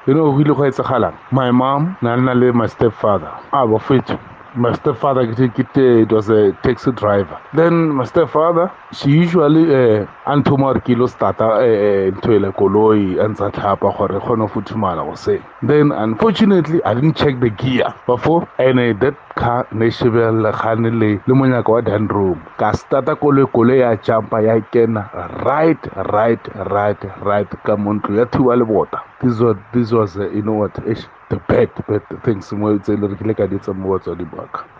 You know who look at my mom, Nana, my stepfather. Our fit. My stepfather, it was a taxi driver. Then my stepfather, she usually antumar kilo starter into a koloi and zatlapa or a hono futumala was saying. Then unfortunately, I didn't check the gear before and that car neshibel hanile lumanya kwa dan room. Kastata kole ya champa ya kena right come on to ya water. This was you know what the bad things mo it's like I did some words on the back.